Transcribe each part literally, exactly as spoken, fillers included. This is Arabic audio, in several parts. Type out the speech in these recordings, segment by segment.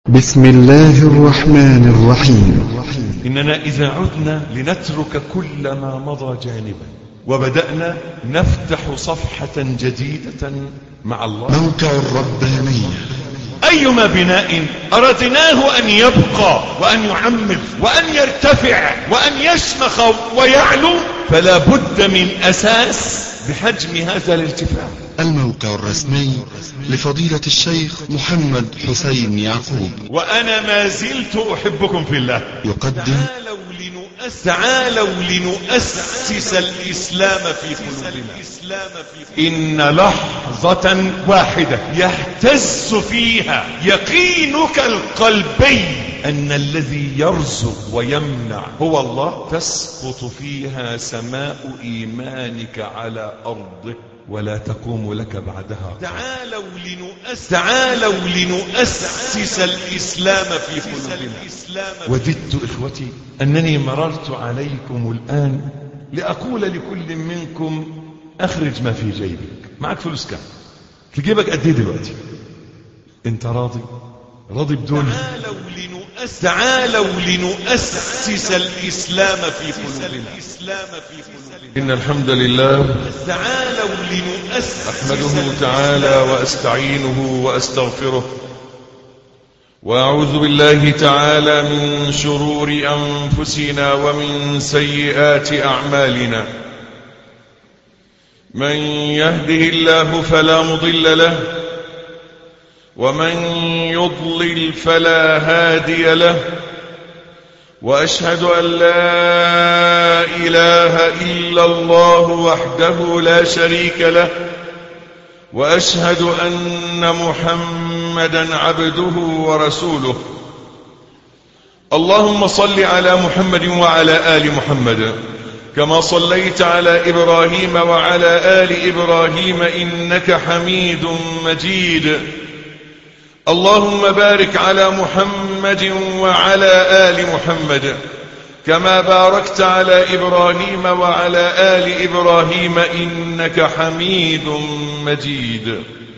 بسم الله الرحمن الرحيم. إننا إذا عدنا لنترك كل ما مضى جانبا وبدأنا نفتح صفحة جديدة مع الله. موقع الربانية. أيما بناء أردناه أن يبقى وأن يعمر وأن يرتفع وأن يشمخ ويعلو فلا بد من أساس بحجم هذا الارتفاع. الموقع الرسمي لفضيلة الشيخ محمد حسين يعقوب. وأنا ما زلت أحبكم في الله. يقدم تعالوا لنؤسس, تعالوا لنؤسس الإسلام في قلوبنا. إن لحظة واحدة يهتز فيها يقينك القلبي أن الذي يرزق ويمنع هو الله، تسقط فيها سماء إيمانك على أرضه ولا تقوم لك بعدها. تعالوا لنؤسس, تعالوا لنؤسس الإسلام في قلوبنا. وددت إخوتي أنني مررت عليكم الآن لأقول لكل منكم أخرج ما في جيبك. معك فلوس كام؟ في جيبك قد ايه دلوقتي؟ انت راضي؟ راضي بدون؟ تعالوا لنؤسس, تعالوا لنؤسس الإسلام في قلوبنا. إن الحمد لله تعالوا لنؤسس أحمده تعالى وأستعينه وأستغفره وأعوذ بالله تعالى من شرور أنفسنا ومن سيئات أعمالنا. من يهده الله فلا مضل له ومن يضلل فلا هادي له، وأشهد أن لا إله إلا الله وحده لا شريك له، وأشهد أن محمدا عبده ورسوله. اللهم صل على محمد وعلى آل محمد كما صليت على إبراهيم وعلى آل إبراهيم إنك حميد مجيد. اللهم بارك على محمد وعلى آل محمد كما باركت على إبراهيم وعلى آل إبراهيم إنك حميد مجيد.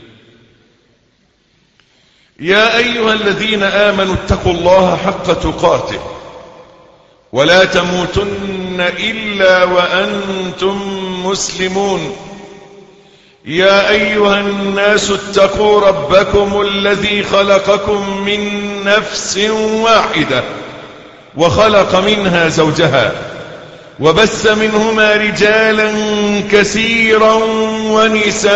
يا أيها الذين آمنوا اتقوا الله حق تقاته ولا تموتن إلا وأنتم مسلمون. يا أيها الناس اتقوا ربكم الذي خلقكم من نفس واحدة وخلق منها زوجها وبث منهما رجالا كثيرا ونساء،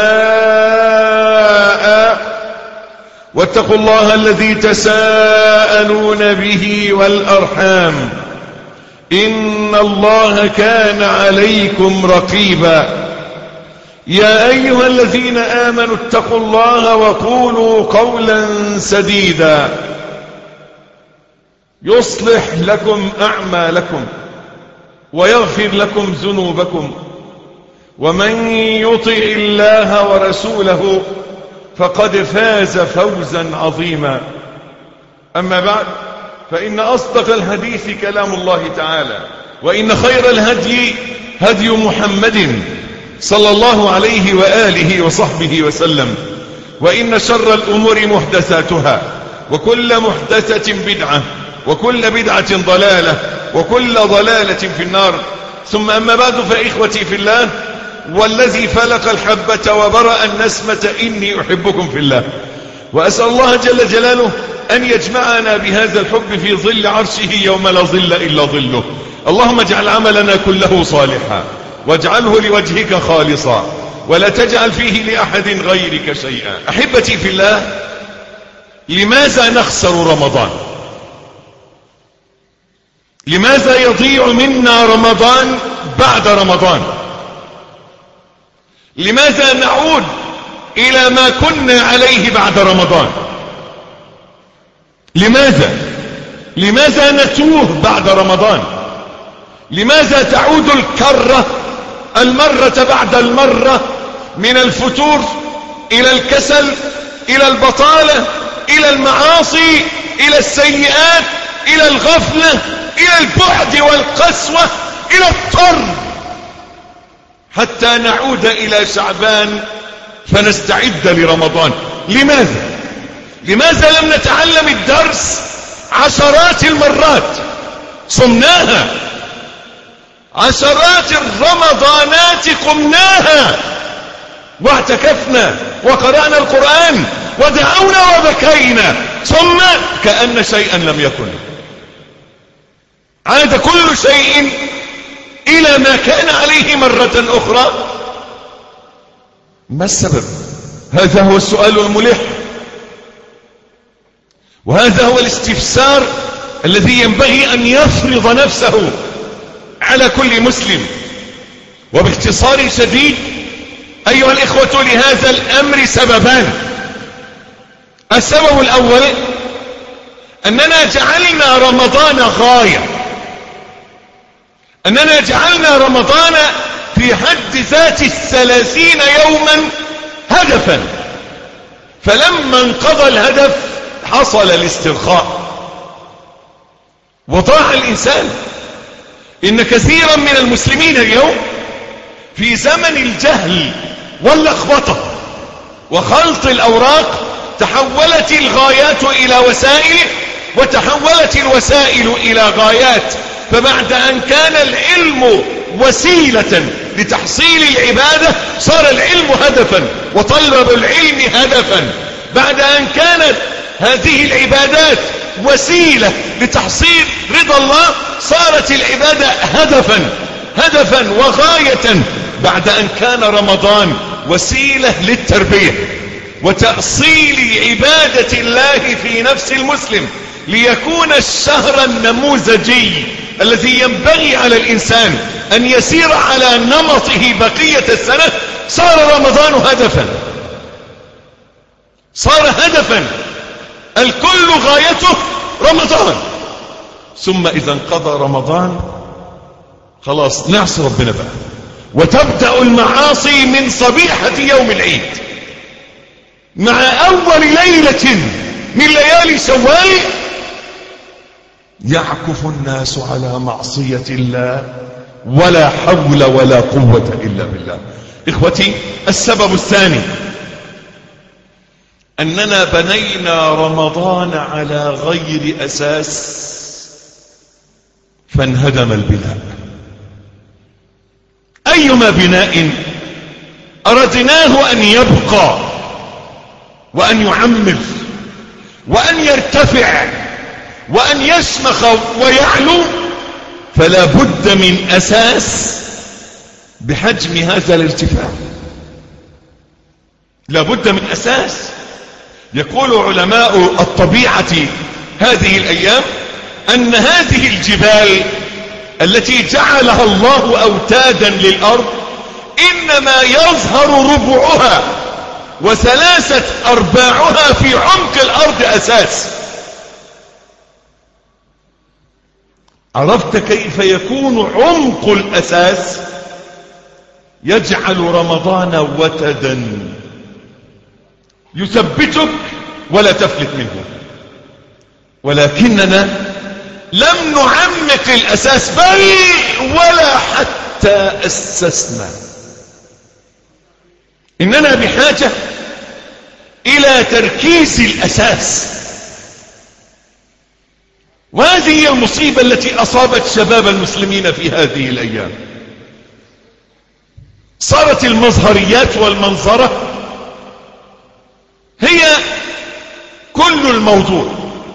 واتقوا الله الذي تساءلون به والأرحام إن الله كان عليكم رقيبا. يا أيها الذين آمنوا اتقوا الله وقولوا قولا سديدا يصلح لكم أعمالكم ويغفر لكم ذنوبكم، ومن يطع الله ورسوله فقد فاز فوزا عظيما. أما بعد، فإن أصدق الحديث كلام الله تعالى، وإن خير الهدي هدي محمد صلى الله عليه وآله وصحبه وسلم، وإن شر الأمور محدثاتها، وكل محدثة بدعة، وكل بدعة ضلالة، وكل ضلالة في النار. ثم أما بعد، فإخوتي في الله والذي فلق الحبة وبرأ النسمة إني أحبكم في الله، وأسأل الله جل جلاله أن يجمعنا بهذا الحب في ظل عرشه يوم لا ظل إلا ظله. اللهم اجعل عملنا كله صالحا واجعله لوجهك خالصا ولا تجعل فيه لأحد غيرك شيئا. أحبتي في الله، لماذا نخسر رمضان؟ لماذا يضيع منا رمضان بعد رمضان؟ لماذا نعود إلى ما كنا عليه بعد رمضان؟ لماذا؟ لماذا نتوه بعد رمضان؟ لماذا تعود الكرة المرة بعد المرة من الفتور إلى الكسل، إلى البطالة، إلى المعاصي، إلى السيئات، إلى الغفلة، إلى البعد والقسوة، إلى الطرد، حتى نعود إلى شعبان فنستعد لرمضان؟ لماذا؟ لماذا لم نتعلم الدرس عشرات المرات صمناها، عشرات الرمضانات قمناها واعتكفنا وقرأنا القرآن ودعونا وبكينا، ثم كأن شيئا لم يكن، عاد كل شيء إلى ما كان عليه مرة أخرى. ما السبب؟ هذا هو السؤال الملح، وهذا هو الاستفسار الذي ينبغي أن يفرض نفسه على كل مسلم. وباختصار شديد أيها الإخوة، لهذا الأمر سببان. السبب الأول أننا جعلنا رمضان غاية، أننا جعلنا رمضان في حد ذات الثلاثين يوما هدفا، فلما انقضى الهدف حصل الاسترخاء وضاع الإنسان. إن كثيرا من المسلمين اليوم في زمن الجهل واللخبطة وخلط الأوراق تحولت الغايات إلى وسائل، وتحولت الوسائل إلى غايات. فبعد أن كان العلم وسيلة لتحصيل العبادة صار العلم هدفا وطلب العلم هدفا. بعد أن كانت هذه العبادات وسيلة لتحصيل رضا الله صارت العبادة هدفا هدفا وغاية. بعد أن كان رمضان وسيلة للتربية وتأصيل عبادة الله في نفس المسلم ليكون الشهر النموذجي الذي ينبغي على الإنسان أن يسير على نمطه بقية السنة، صار رمضان هدفا، صار هدفا، الكل غايته رمضان. ثم إذا انقضى رمضان خلاص نعصي ربنا بقى، وتبدأ المعاصي من صبيحة يوم العيد مع أول ليلة من ليالي شوال. يعكف الناس على معصية الله ولا حول ولا قوة إلا بالله. إخوتي، السبب الثاني أننا بنينا رمضان على غير أساس فانهدم البناء. أيما بناء أردناه أن يبقى وأن يعمر وأن يرتفع وأن يشمخ ويعلو فلا بد من أساس بحجم هذا الارتفاع، لا بد من أساس. يقول علماء الطبيعة هذه الأيام أن هذه الجبال التي جعلها الله أوتادا للأرض إنما يظهر ربعها وثلاثة أرباعها في عمق الأرض أساس. عرفت كيف يكون عمق الأساس؟ يجعل رمضان وتدا يثبتك ولا تفلت منه. ولكننا لم نعمق الأساس بل ولا حتى أسسنا. إننا بحاجة إلى تركيز الأساس، وهذه هي المصيبة التي أصابت شباب المسلمين في هذه الأيام. صارت المظهريات والمنظرة هي كل الموضوع،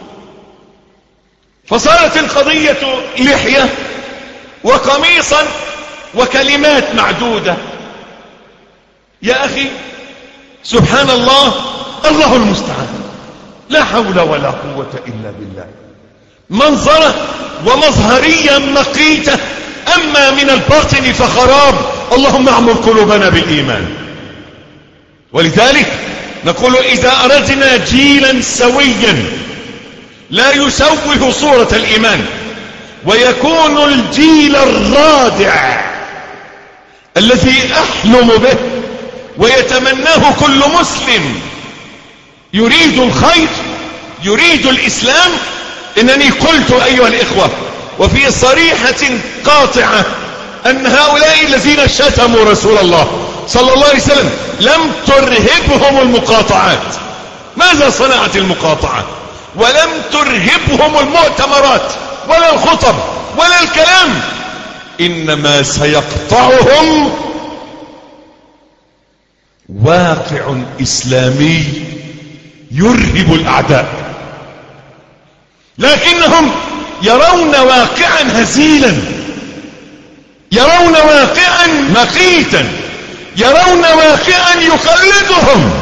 فصارت القضية لحية وقميصا وكلمات معدودة. يا أخي سبحان الله، الله المستعان، لا حول ولا قوة إلا بالله. منظرة ومظهرية مقيتة، أما من الباطن فخراب. اللهم اعمر قلوبنا بالإيمان. ولذلك نقول إذا أردنا جيلا سويا لا يشوه صورة الإيمان ويكون الجيل الرادع الذي أحلم به ويتمناه كل مسلم يريد الخير يريد الإسلام، إنني قلت أيها الإخوة وفي صريحة قاطعة أن هؤلاء الذين شتموا رسول الله صلى الله عليه وسلم لم ترهبهم المقاطعات. ماذا صنعت المقاطعة؟ ولم ترهبهم المؤتمرات ولا الخطب ولا الكلام، إنما سيقطعهم واقع إسلامي يرهب الأعداء، لكنهم يرون واقعا هزيلا، يرون واقعا مقيتا، يرون واقعا يقلدهم،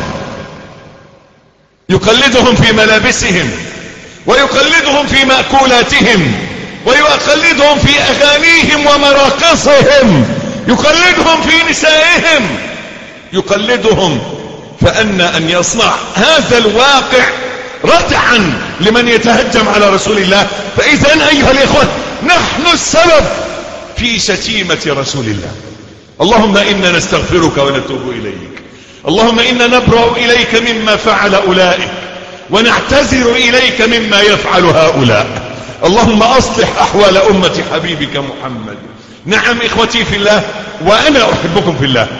يقلدهم في ملابسهم، ويقلدهم في مأكولاتهم، ويقلدهم في أغانيهم ومراقصهم، يقلدهم في نسائهم، يقلدهم. فأن أن يصنع هذا الواقع ردعا لمن يتهجم على رسول الله. فإذن أيها الإخوة، نحن السبب في شتيمة رسول الله. اللهم إنا نستغفرك ونتوب إليك، اللهم إنا نبرأ إليك مما فعل أولئك، ونعتذر إليك مما يفعل هؤلاء. اللهم أصلح أحوال أمة حبيبك محمد. نعم إخوتي في الله، وأنا أحبكم في الله،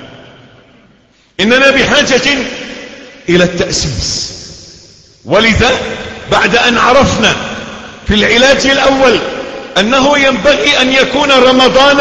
إننا بحاجة إلى التأسيس. ولذا بعد أن عرفنا في العلاج الأول أنه ينبغي أن يكون رمضان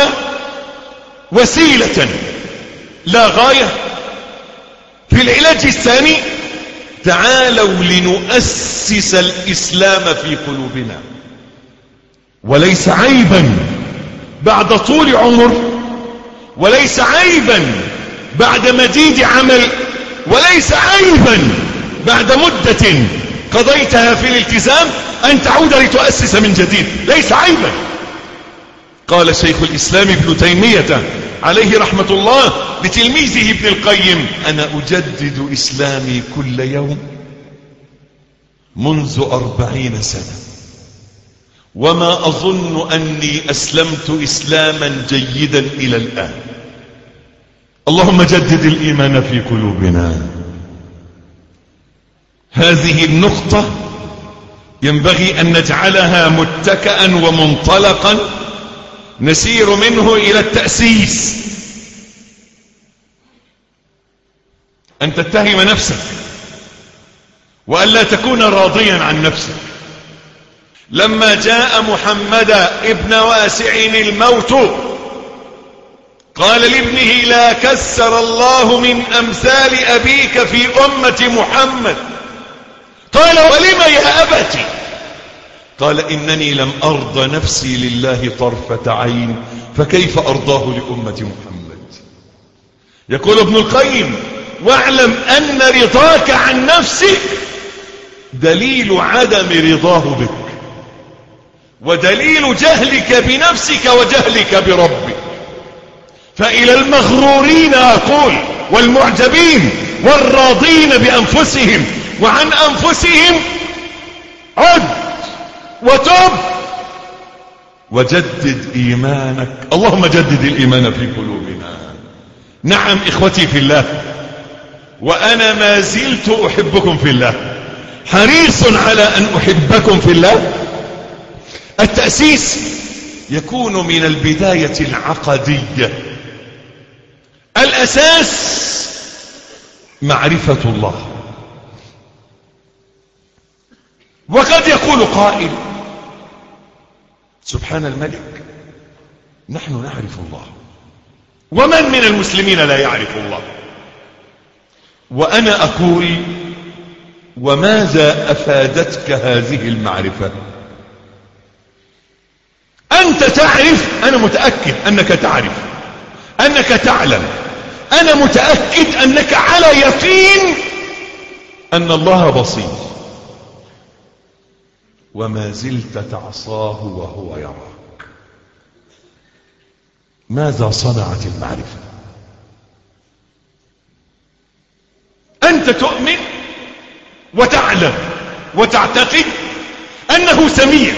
وسيلة لا غاية، في العلاج الثاني تعالوا لنؤسس الإسلام في قلوبنا. وليس عيبا بعد طول عمر، وليس عيبا بعد مديد عمل، وليس عيبا بعد مدة قضيتها في الالتزام أن تعود لتؤسس من جديد، ليس عيبا. قال شيخ الإسلام ابن تيمية عليه رحمة الله لتلميذه ابن القيم: أنا أجدد إسلامي كل يوم منذ أربعين سنة، وما أظن أني أسلمت إسلاما جيدا إلى الآن. اللهم جدد الإيمان في قلوبنا. هذه النقطة ينبغي أن نجعلها متكئا ومنطلقا نسير منه إلى التأسيس. أن تتهم نفسك، وأن لا تكون راضيا عن نفسك. لما جاء محمد ابن واسع الموت قال لابنه: لا كسر الله من أمثال أبيك في أمة محمد. قال: ولم يا أبتي؟ قال: إنني لم أرضى نفسي لله طرفة عين، فكيف أرضاه لأمة محمد؟ يقول ابن القيم: واعلم أن رضاك عن نفسك دليل عدم رضاه بك، ودليل جهلك بنفسك وجهلك بربك. فإلى المغرورين أقول، والمعجبين والراضين بأنفسهم وعن أنفسهم: عد وتب وجدد إيمانك. اللهم جدد الإيمان في قلوبنا. نعم إخوتي في الله، وأنا ما زلت أحبكم في الله، حريص على أن أحبكم في الله. التأسيس يكون من البداية العقدية. الأساس معرفة الله. وقد يقول قائل: سبحان الملك، نحن نعرف الله، ومن من المسلمين لا يعرف الله؟ وأنا أقول: وماذا أفادتك هذه المعرفة؟ أنت تعرف، أنا متأكد أنك تعرف، أنك تعلم، أنا متأكد أنك على يقين أن الله بصير، وما زلت تعصاه وهو يراك. ماذا صنعت المعرفة؟ أنت تؤمن وتعلم وتعتقد أنه سميع،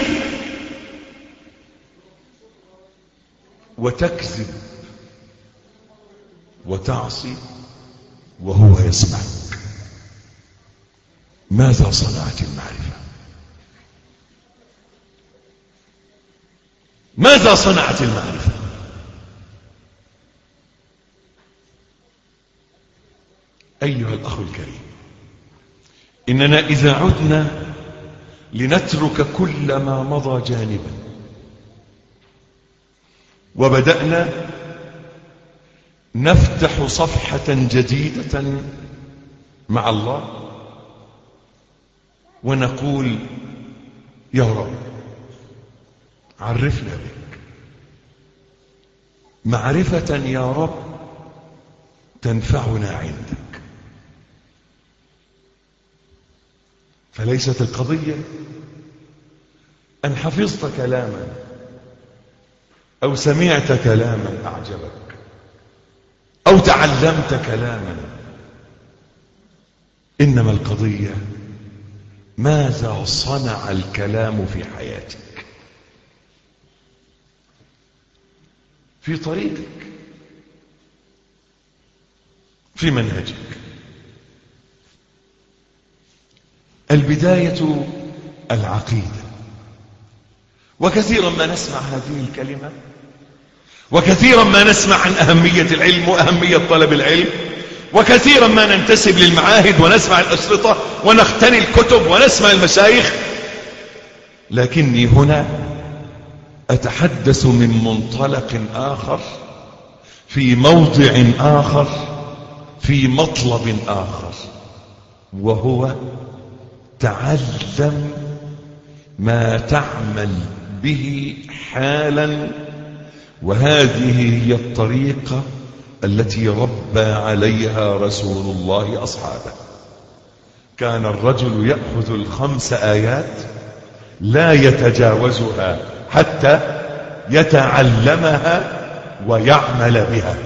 وتكذب وتعصي وهو يسمعك. ماذا صنعت المعرفة؟ ماذا صنعت المعرفة؟ أيها الأخ الكريم، إننا إذا عدنا لنترك كل ما مضى جانبا، وبدأنا نفتح صفحة جديدة مع الله ونقول يا رب عرفنا بك معرفة يا رب تنفعنا عندك. فليست القضية أن حفظت كلاما أو سمعت كلاما أعجبك أو تعلمت كلاما، إنما القضية ماذا صنع الكلام في حياتك، في طريقك، في منهجك. البداية العقيدة. وكثيرا ما نسمع هذه الكلمة، وكثيرا ما نسمع عن أهمية العلم وأهمية طلب العلم، وكثيرا ما ننتسب للمعاهد ونسمع الأشرطة ونختني الكتب ونسمع المشايخ، لكني هنا أتحدث من منطلق آخر، في موضع آخر، في مطلب آخر، وهو تعلم ما تعمل به حالا. وهذه هي الطريقة التي ربى عليها رسول الله أصحابه. كان الرجل يأخذ الخمس آيات لا يتجاوزها حتى يتعلمها ويعمل بها.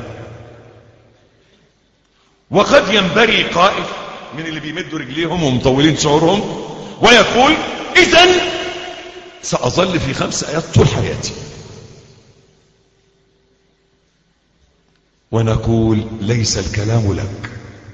وقد ينبري قائل من اللي بيمدوا رجليهم ومطولين شعورهم ويقول إذن سأظل في خمس آيات طول حياتي. ونقول ليس الكلام لك،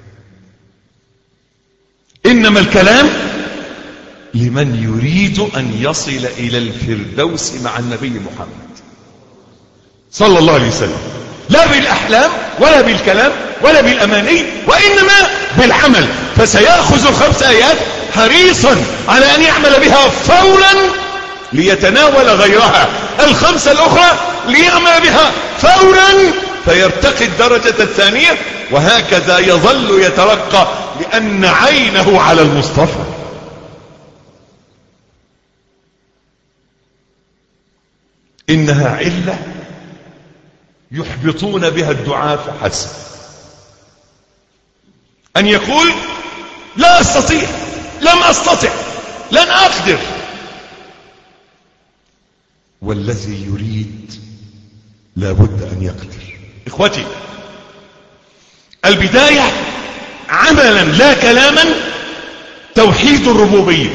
إنما الكلام لمن يريد أن يصل إلى الفردوس مع النبي محمد صلى الله عليه وسلم، لا بالأحلام ولا بالكلام ولا بالأماني، وإنما بالعمل. فسيأخذ الخمس آيات حريصا على أن يعمل بها فورا ليتناول غيرها، الخمسة الأخرى ليعمل بها فورا فيرتقي الدرجة الثانية، وهكذا يظل يترقى لأن عينه على المصطفى. إنها علة يحبطون بها الدعاة فحسب، أن يقول لا أستطيع، لم أستطع، لن أقدر. والذي يريد لابد أن يقدر. إخوتي، البداية عملا لا كلاما توحيد الربوبية،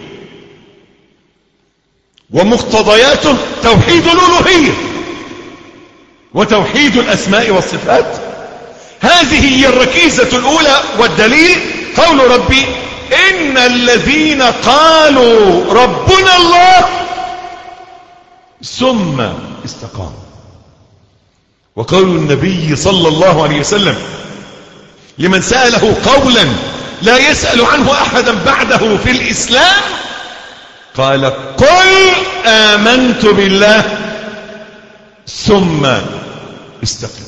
ومقتضياته توحيد الألوهية وتوحيد الأسماء والصفات. هذه هي الركيزة الأولى، والدليل قول ربي إن الذين قالوا ربنا الله ثم استقاموا. وقول النبي صلى الله عليه وسلم لمن سأله قولا لا يسأل عنه أحدا بعده في الإسلام قال قل آمنت بالله ثم استقم.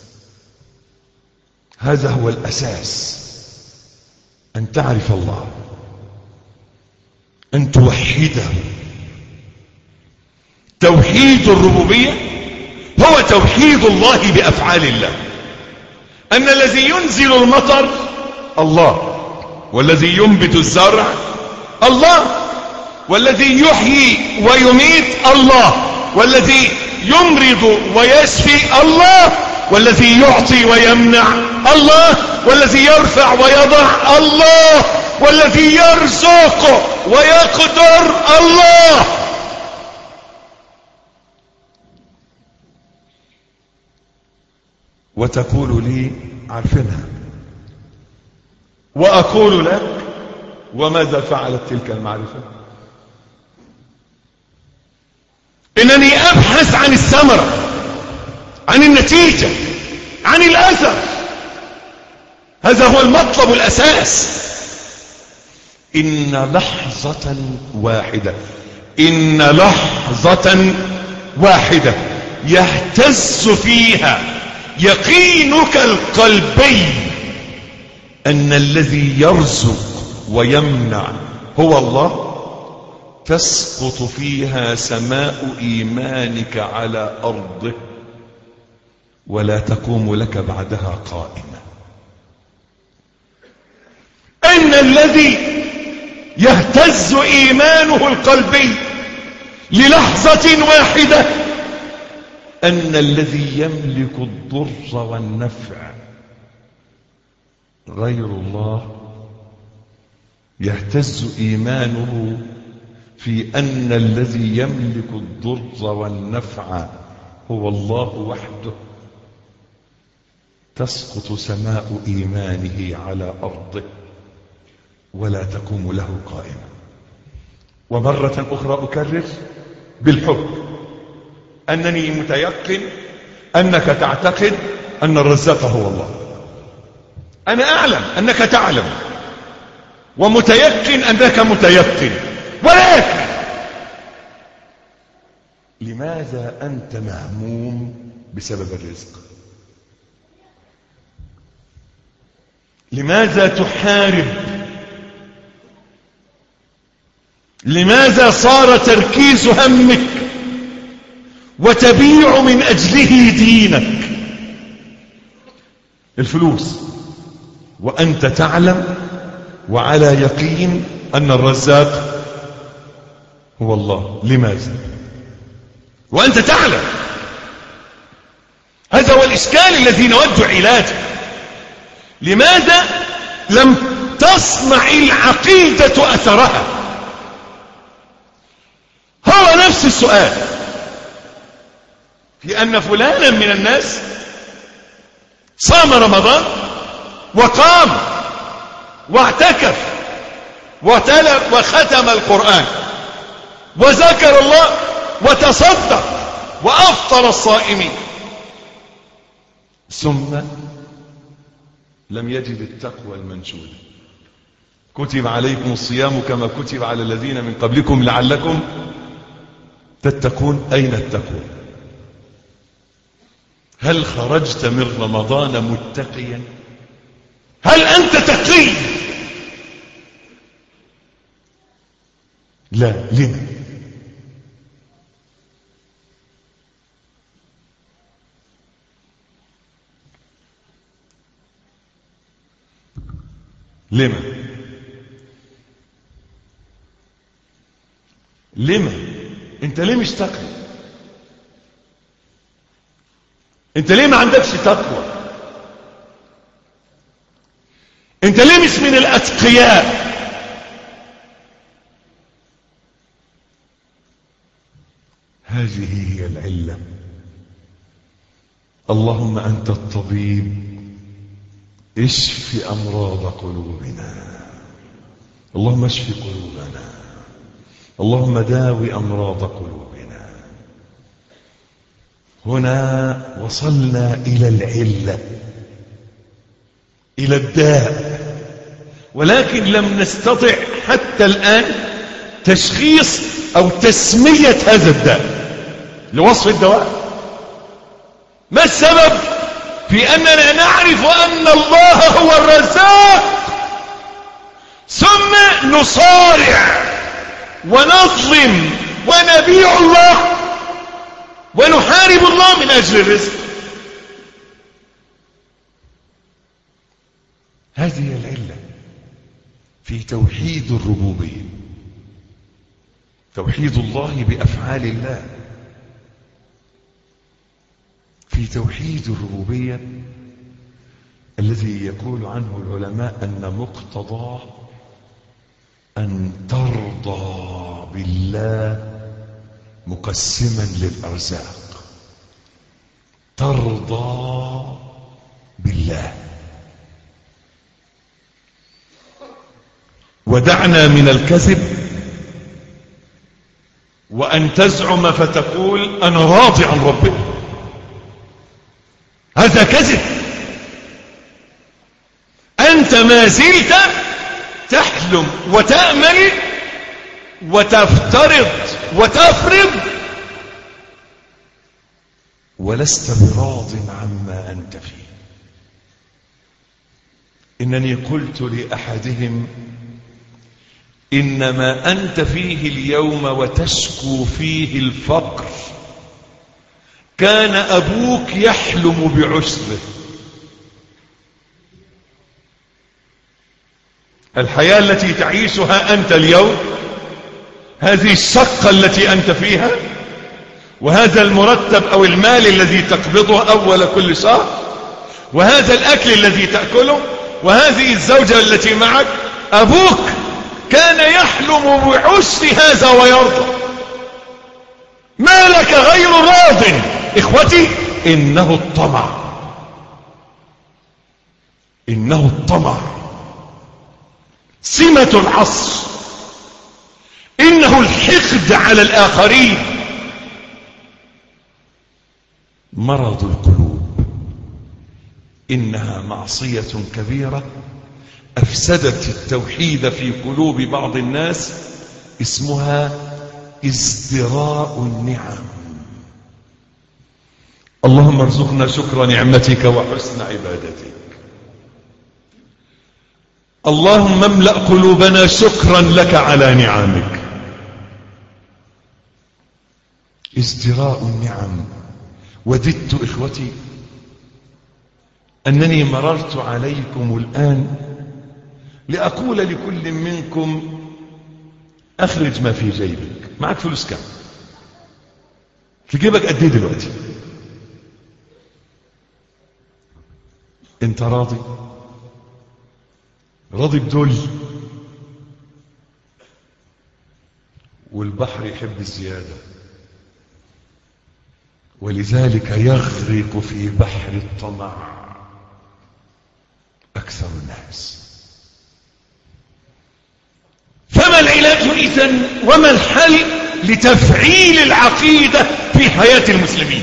هذا هو الأساس، أن تعرف الله، أن توحده. توحيد الربوبية هو توحيد الله بأفعال الله، أن الذي ينزل المطر الله، والذي ينبت الزرع الله، والذي يحيي ويميت الله، والذي يمرض ويشفي الله، والذي يعطي ويمنع الله، والذي يرفع ويضع الله، والذي يرزق ويقدر الله. وتقول لي عارفينها، وأقول لك وماذا فعلت تلك المعرفة؟ إنني أبحث عن الثمرة، عن النتيجة، عن الأثر. هذا هو المطلب الأساس. إن لحظة واحدة إن لحظة واحدة يهتز فيها يقينك القلبي أن الذي يرزق ويمنع هو الله، تسقط فيها سماء إيمانك على أرضه ولا تقوم لك بعدها قائمة. أن الذي يهتز إيمانه القلبي للحظة واحدة أن الذي يملك الضر والنفع غير الله، يهتز إيمانه في أن الذي يملك الضر والنفع هو الله وحده، تسقط سماء إيمانه على أرضه ولا تقوم له قائمة. ومرة أخرى أكرر بالحب أنني متيقن أنك تعتقد أن الرزاق هو الله. أنا أعلم أنك تعلم ومتيقن أنك متيقن، ولكن لماذا أنت مهموم بسبب الرزق؟ لماذا تحارب؟ لماذا صار تركيز همك وتبيع من أجله دينك الفلوس وأنت تعلم وعلى يقين أن الرزاق هو الله؟ لماذا وأنت تعلم؟ هذا هو الإشكال الذي نود علاجه. لماذا لم تصنع العقيدة أثرها؟ هو نفس السؤال في أن فلانا من الناس صام رمضان وقام واعتكف وتلا وختم القرآن وذكر الله وتصدق وأفطر الصائمين، ثم لم يجد التقوى المنشودة. كتب عليكم الصيام كما كتب على الذين من قبلكم لعلكم تتقون. أين التقوى؟ هل خرجت من رمضان متقيا؟ هل أنت تقي؟ لا. لما؟ لما؟ لما؟ انت ليه مش تقي؟ انت ليه ما عندكش تقوى؟ انت ليه مش من الاتقياء؟ هذه هي العلة. اللهم أنت الطبيب اشف أمراض قلوبنا، اللهم اشف قلوبنا، اللهم داوي أمراض قلوبنا. هنا وصلنا إلى العلة، إلى الداء، ولكن لم نستطع حتى الآن تشخيص أو تسمية هذا الداء لوصف الدواء. ما السبب في أننا نعرف أن الله هو الرزاق ثم نصارع ونظلم ونبيع الله ونحارب الله من أجل الرزق؟ هذه العلة في توحيد الربوبية، توحيد الله بأفعال الله. في توحيد الربوبية الذي يقول عنه العلماء أن مقتضاه أن ترضى بالله مقسما للأرزاق، ترضى بالله. ودعنا من الكذب وأن تزعم فتقول أنا راضي عن ربنا، هذا كذب. أنت ما زلت تحلم وتأمل وتفترض وتفرض ولست براض عما أنت فيه. إنني قلت لأحدهم إنما أنت فيه اليوم وتشكو فيه الفقر كان أبوك يحلم بعسره. الحياة التي تعيشها أنت اليوم، هذه الشقة التي أنت فيها، وهذا المرتب أو المال الذي تقبضه أول كل شهر، وهذا الأكل الذي تأكله، وهذه الزوجة التي معك، أبوك كان يحلم بعسر هذا ويرضى. ما لك غير راض. إخوتي، إنه الطمع، إنه الطمع سمة العصر، إنه الحقد على الآخرين، مرض القلوب. إنها معصية كبيرة أفسدت التوحيد في قلوب بعض الناس، اسمها ازدراء النعم. اللهم ارزقنا شكر نعمتك وحسن عبادتك. اللهم املأ قلوبنا شكرا لك على نعمك. ازدراء النعم. وددت إخوتي أنني مررت عليكم الآن لأقول لكل منكم أخرج ما في جيبك. معك فلوس كم؟ في جيبك قد ايه دلوقتي؟ انت راضي؟ راضي بدول؟ والبحر يحب الزيادة، ولذلك يغرق في بحر الطمع أكثر الناس. فما العلاج إذن وما الحل لتفعيل العقيدة في حياة المسلمين؟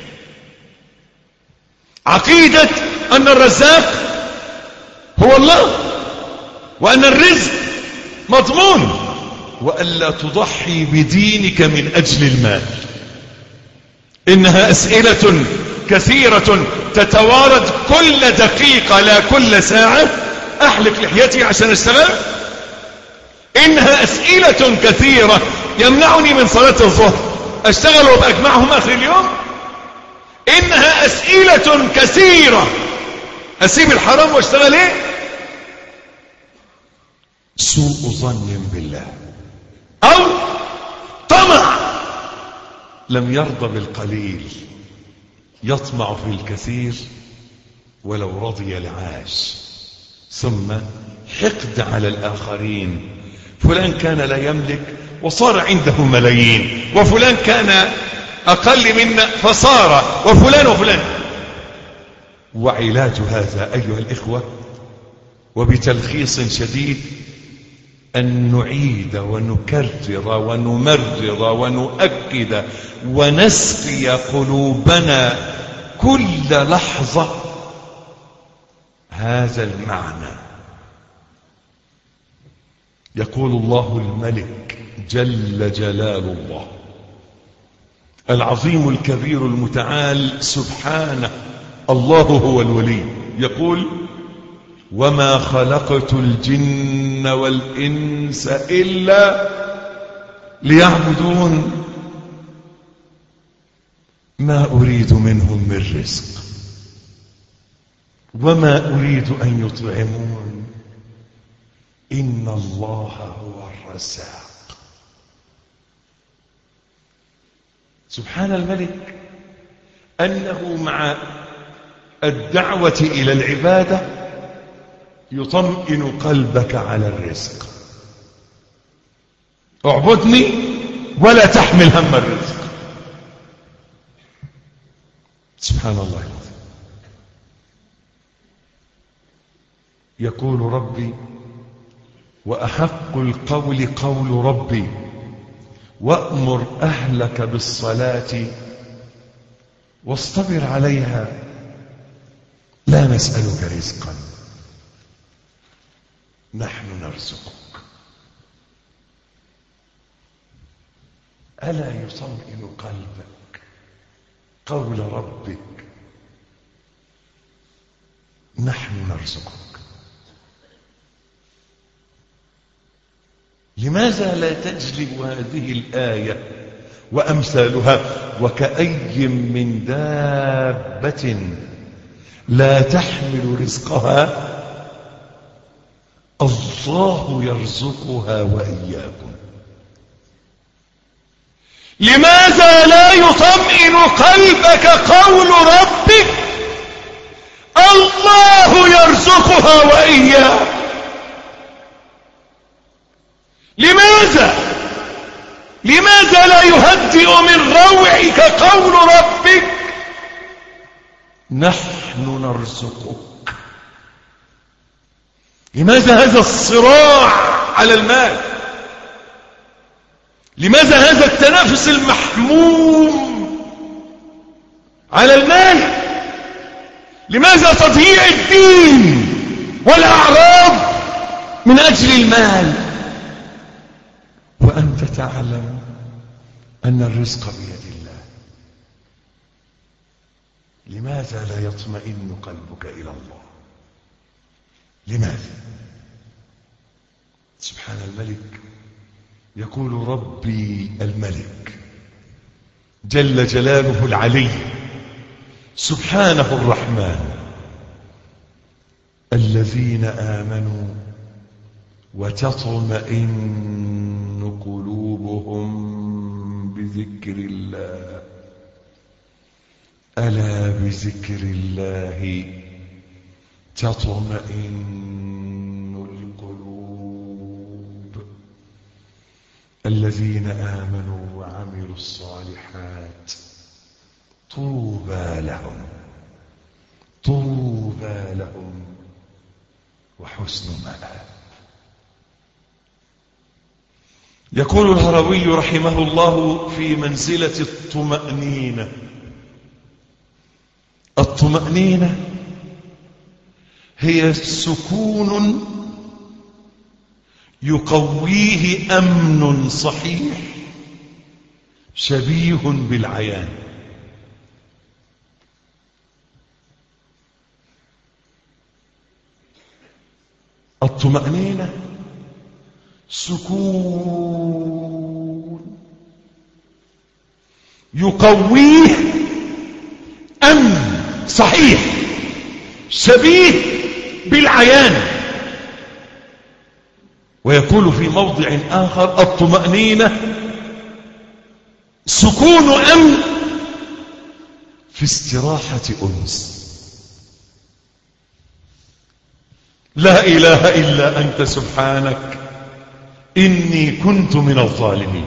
عقيدة أن الرزاق هو الله، وأن الرزق مضمون، وألا تضحي بدينك من أجل المال. إنها أسئلة كثيرة تتوارد كل دقيقة لا كل ساعة. أحلق لحيتي عشان أشتغل. إنها أسئلة كثيرة يمنعني من صلاة الظهر، أشتغل وأبقى أجمعهم آخر اليوم. إنها أسئلة كثيرة، أسيب الحرام واشتغل إيه؟ سوء ظن بالله، أو طمع. لم يرضى بالقليل، يطمع في الكثير ولو رضي لعاش. ثم حقد على الآخرين. فلان كان لا يملك وصار عنده ملايين، وفلان كان أقل منا فصار، وفلان وفلان. وعلاج هذا أيها الإخوة وبتلخيص شديد أن نعيد ونكرر ونمرر ونؤكد ونسقي قلوبنا كل لحظة هذا المعنى. يقول الله الملك جل جلال الله العظيم الكبير المتعال سبحانه، الله هو الولي، يقول وما خلقت الجن والإنس إلا ليعبدون ما أريد منهم من رزق وما أريد أن يطعمون إن الله هو الرزاق. سبحان الملك أنه مع الدعوة إلى العبادة يطمئن قلبك على الرزق. اعبدني ولا تحمل هم الرزق. سبحان الله. يقول ربي وأحق القول قول ربي وأمر أهلك بالصلاة واصطبر عليها لا نسألك رزقا نحن نرزقك. ألا يطمئن قلبك قول ربك نحن نرزقك؟ لماذا لا تجلب هذه الآية وأمثالها؟ وكأي من دابة لا تحمل رزقها الله يرزقها وإياكم. لماذا لا يطمئن قلبك قول ربك الله يرزقها وإياكم؟ لماذا لماذا لا يهدئ من روعك قول ربك نحن نرزقك؟ لماذا هذا الصراع على المال؟ لماذا هذا التنافس المحموم على المال؟ لماذا تضييع الدين والأعراض من أجل المال وأنت تعلم أن الرزق بيد الله؟ لماذا لا يطمئن قلبك إلى الله؟ لماذا؟ سبحان الملك يقول ربي الملك جل جلاله العلي سبحانه الرحمن الذين آمنوا وتطمئن قلوبهم بذكر الله ألا بذكر الله تطمئن القلوب. الذين آمنوا وعملوا الصالحات طوبى لهم طوبى لهم وحسن مآب. يقول الهروي رحمه الله في منزلة الطمأنينة: الطمأنينة هي سكون يقويه أمن صحيح شبيه بالعيان. الطمأنينة سكون يقويه أمن صحيح شبيه بالعيان. ويقول في موضع آخر: الطمأنينة سكون أمن في استراحة أنس. لا إله إلا أنت سبحانك إني كنت من الظالمين.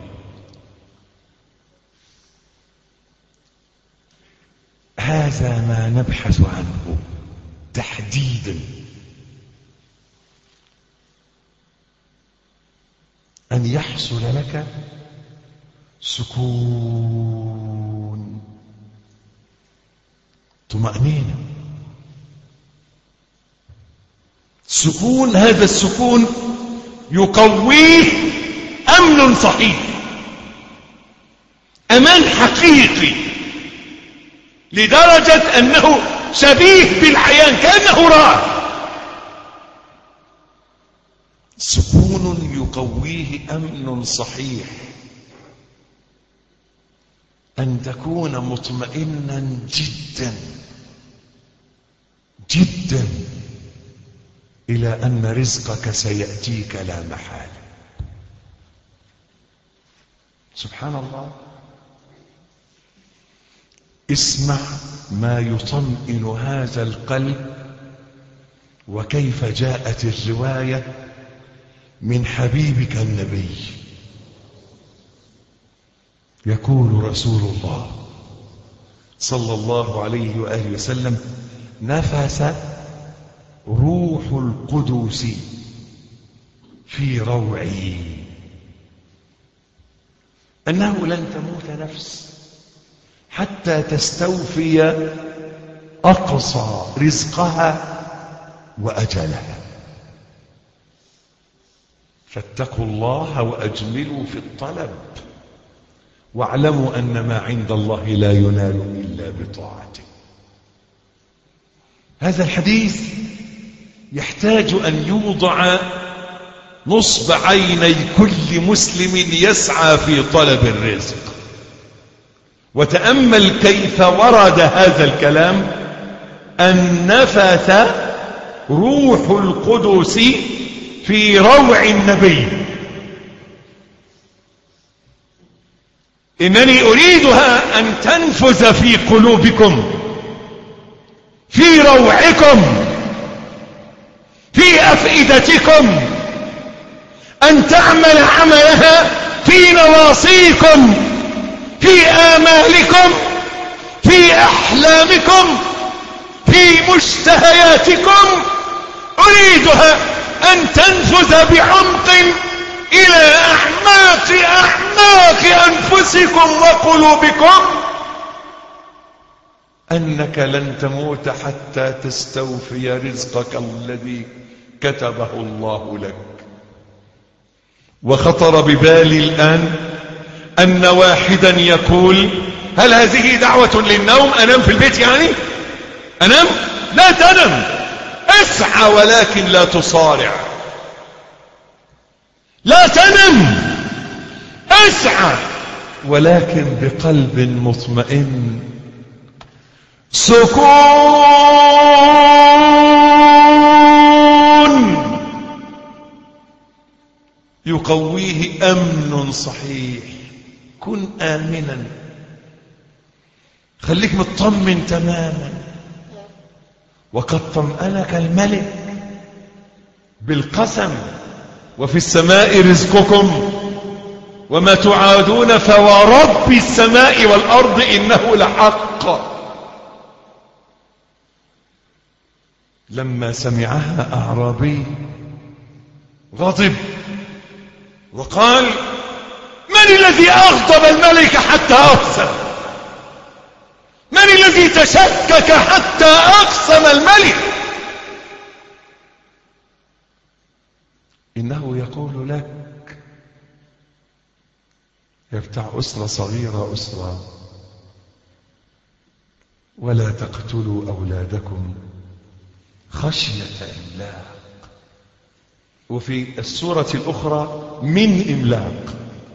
هذا ما نبحث عنه تحديدا، أن يحصل لك سكون طمأنينة. سكون، هذا السكون يقويه أمن صحيح، أمان حقيقي لدرجة أنه شبيه بالعيان كأنه رأى. سكون يقويه أمن صحيح، أن تكون مطمئنا جدا جدا إلى أن رزقك سيأتيك لا محالة. سبحان الله. اسمع ما يطمئن هذا القلب وكيف جاءت الرواية من حبيبك النبي. يقول رسول الله صلى الله عليه وآله وسلم: نفس روح القدس في روعي أنه لن تموت نفس حتى تستوفي أقصى رزقها وأجلها. فاتقوا الله وأجملوا في الطلب، واعلموا أن ما عند الله لا ينال إلا بطاعته. هذا الحديث يحتاج أن يوضع نصب عيني كل مسلم يسعى في طلب الرزق. وتأمل كيف ورد هذا الكلام، أن نفث روح القدس في روع النبي: إنني أريدها أن تنفذ في قلوبكم، في روعكم، في أفئدتكم، أن تعمل عملها في نواصيكم، في آمالكم، في أحلامكم، في مشتهياتكم. أريدها أن تنفذ بعمق إلى أعماق أعماق أنفسكم وقلوبكم، أنك لن تموت حتى تستوفي رزقك الذي كتبه الله لك. وخطر ببالي الآن أن واحدا يقول: هل هذه دعوة للنوم؟ أنام في البيت يعني؟ أنام؟ لا تنم، اسعى ولكن لا تصارع. لا تنم، اسعى ولكن بقلب مطمئن. سكون يقويه أمن صحيح. كن آمنا، خليك مطمن تماما. وقد طمأنك الملك بالقسم: وفي السماء رزقكم وما توعدون فورب السماء والأرض إنه لحق. لما سمعها أعرابي غضب وقال: من الذي أغضب الملك حتى أقسم؟ من الذي تشكك حتى أقسم الملك؟ إنه يقول لك يا بتاع أسرة صغيرة، أسرة: ولا تقتلوا أولادكم خشية إملاق. وفي السورة الأخرى: من إملاق.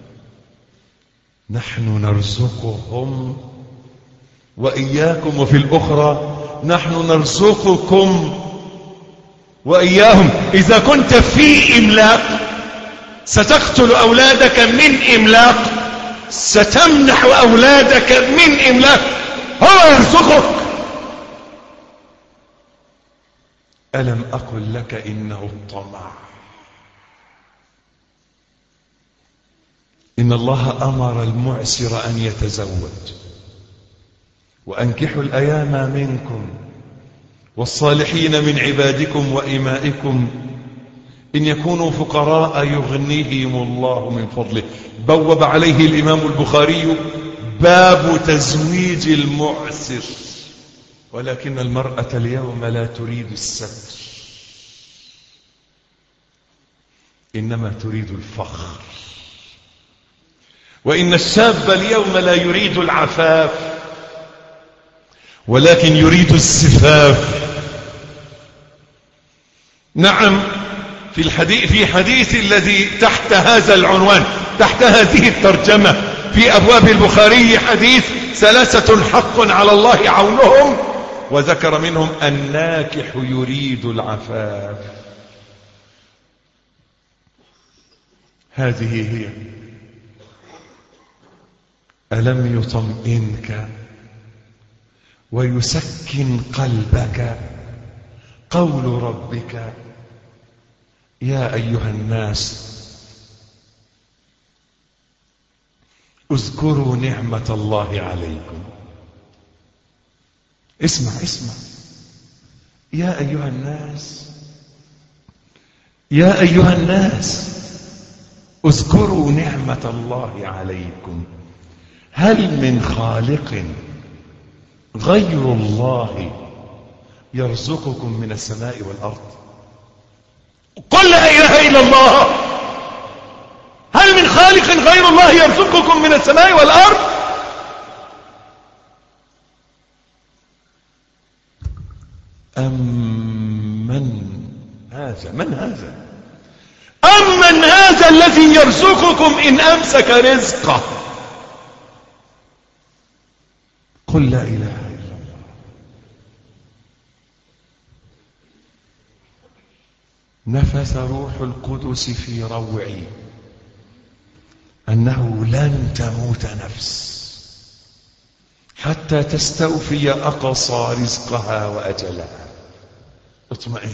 نحن نرزقهم وإياكم. وفي الأخرى: نحن نرزقكم وإياهم. إذا كنت في إملاق ستقتل أولادك من إملاق، ستمنح أولادك من إملاق، هو يرزقك. ألم أقل لك إنه الطمع؟ إن الله أمر المعسر أن يتزوج: وأنكحوا الأيام منكم والصالحين من عبادكم وإمائكم إن يكونوا فقراء يغنيهم الله من فضله. بوب عليه الإمام البخاري: باب تزويج المعسر. ولكن المرأة اليوم لا تريد الستر، إنما تريد الفخر. وإن الشاب اليوم لا يريد العفاف، ولكن يريد الزفاف. نعم، في الحديث في حديث الذي تحت هذا العنوان، تحت هذه الترجمة في أبواب البخاري، حديث ثلاثة حق على الله عونهم، وذكر منهم الناكح يريد العفاف. هذه هي. ألم يطمئنك ويسكن قلبك قول ربك: يا أيها الناس اذكروا نعمة الله عليكم. اسمع اسمع، يا أيها الناس، يا أيها الناس اذكروا نعمة الله عليكم. هل من خالق غير الله يرزقكم من السماء والأرض؟ قل لا إله إلا الله. خالق غير الله يرزقكم من السماء والأرض؟ أمن هذا من هذا أمن هذا الذي يرزقكم إن أمسك رزقه؟ قل لا إله إلا الله. نفث روح القدس في روعي أنه لن تموت نفس حتى تستوفي أقصى رزقها وأجلها. اطمئن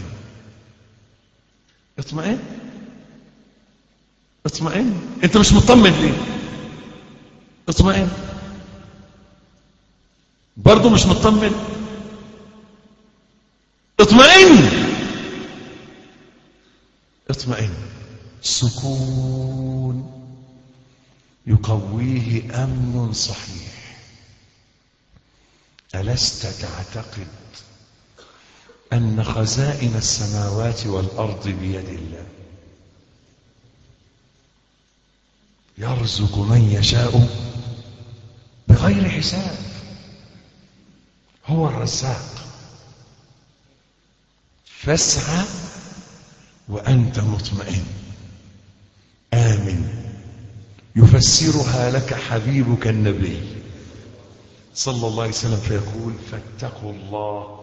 اطمئن اطمئن. انت مش مطمن ليه؟ اطمئن. برضو مش مطمن؟ اطمئن اطمئن. سكون يقويه أمن صحيح. ألست تعتقد أن خزائن السماوات والأرض بيد الله؟ يرزق من يشاء بغير حساب. هو الرزاق. فاسعى وأنت مطمئن آمن. يفسرها لك حبيبك النبي صلى الله عليه وسلم فيقول: فاتقوا الله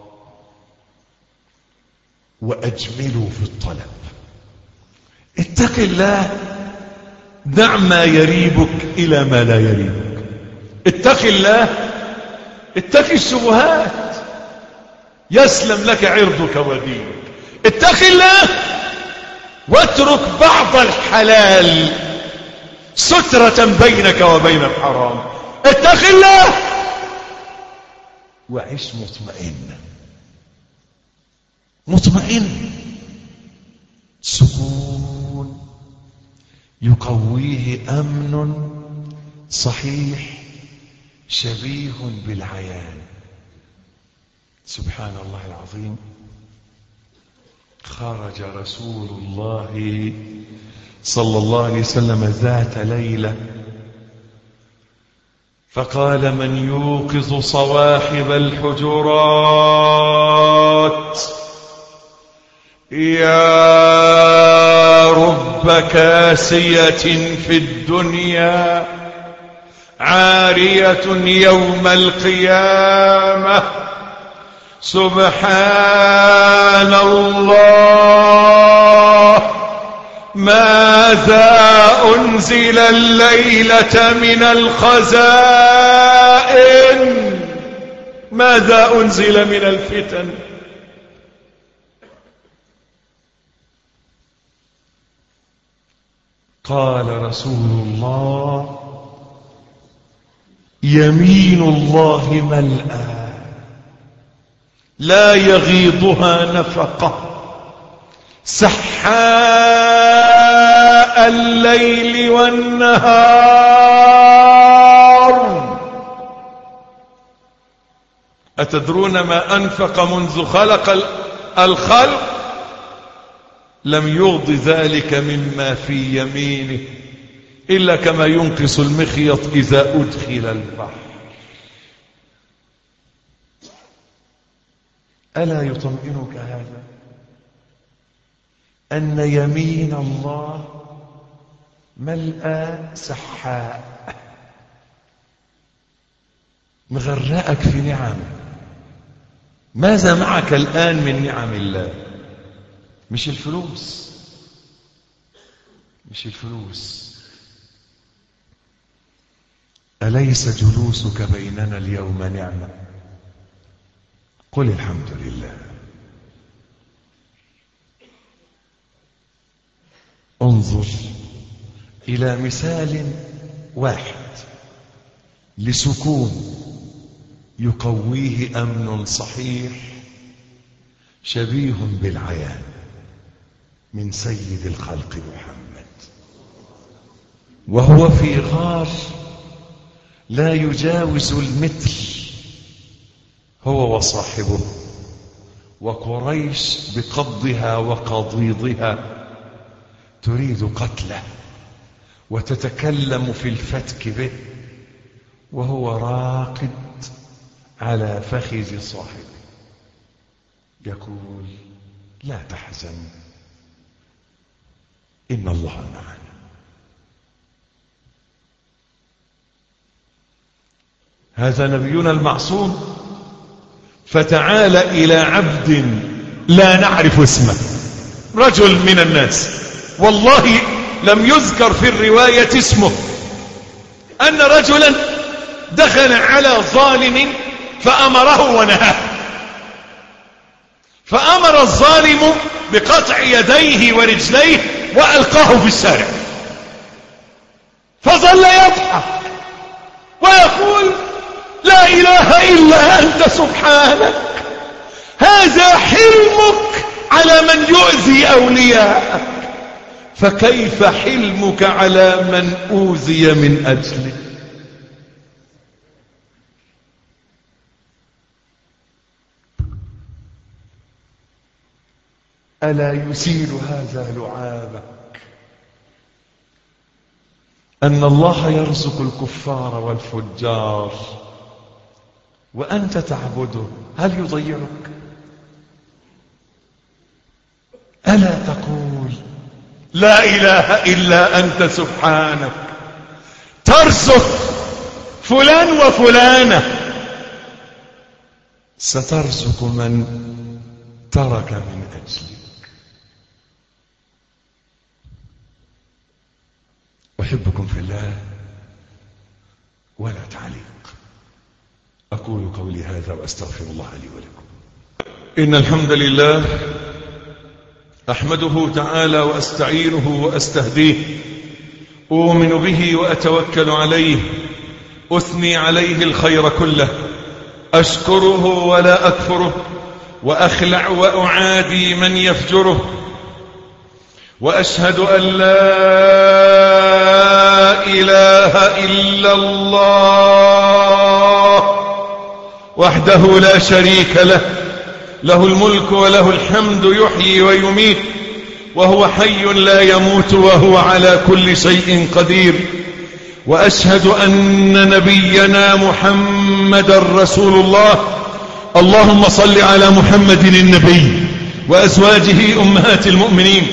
وأجملوا في الطلب. اتق الله، دع ما يريبك إلى ما لا يريبك. اتق الله، اتق الشبهات يسلم لك عرضك ودينك. اتق الله واترك بعض الحلال سترة بينك وبين الحرام. اتق الله وعيش مطمئن مطمئن. سكون يقويه أمن صحيح شبيه بالعيان. سبحان الله العظيم. خرج رسول الله صلى الله عليه وسلم ذات ليلة فقال: من يوقظ صواحب الحجرات؟ يا رب كاسية في الدنيا عارية يوم القيامة. سبحان الله، ماذا أنزل الليلة من الخزائن؟ ماذا أنزل من الفتن؟ قال رسول الله: يمين الله ملأى لا يغيضها نفقة، سحاء الليل والنهار. أتدرون ما أنفق منذ خلق الخلق؟ لم يغض ذلك مما في يمينه إلا كما ينقص المخيط إذا أدخل البحر. ألا يطمئنك هذا أن يمين الله ملأى سحاء مغرقك في نعم؟ ماذا معك الآن من نعم الله؟ مش الفلوس، مش الفلوس. أليس جلوسك بيننا اليوم نعمة؟ قل الحمد لله. انظر إلى مثال واحد لسكون يقويه أمن صحيح شبيه بالعيان من سيد الخلق محمد، وهو في غار لا يجاوز المتر هو وصاحبه، وقريش بقضها وقضيضها تريد قتله، وتتكلم في الفتك به وهو راقد على فخذ صاحبه يقول لا تحزن إن الله معنا. هذا نبينا المعصوم. فتعال إلى عبد لا نعرف اسمه، رجل من الناس والله لم يذكر في الرواية اسمه، أن رجلا دخل على ظالم فأمره ونهاه، فأمر الظالم بقطع يديه ورجليه وألقاه في الشارع، فظل يضحك ويقول لا إله إلا أنت سبحانك، هذا حلمك على من يؤذي أولياءك، فكيف حلمك على من أوذي من أجله؟ ألا يزيل هذا لعابك أن الله يرزق الكفار والفجار وأنت تعبده، هل يضيعك؟ ألا تقول لا إله إلا أنت سبحانك، ترزق فلان وفلانة، سترزق من ترك من أجلك. أحبكم في الله ولا تعليق. أقول قولي هذا وأستغفر الله لي ولكم. إن الحمد لله أحمده تعالى وأستعينه وأستهديه، أؤمن به وأتوكل عليه، أثني عليه الخير كله، أشكره ولا أكفره، وأخلع وأعادي من يفجره، وأشهد أن لا إله إلا الله وحده لا شريك له، له الملك وله الحمد، يحيي ويميت وهو حي لا يموت وهو على كل شيء قدير. وأشهد أن نبينا محمد رسول الله. اللهم صل على محمد النبي وأزواجه أمهات المؤمنين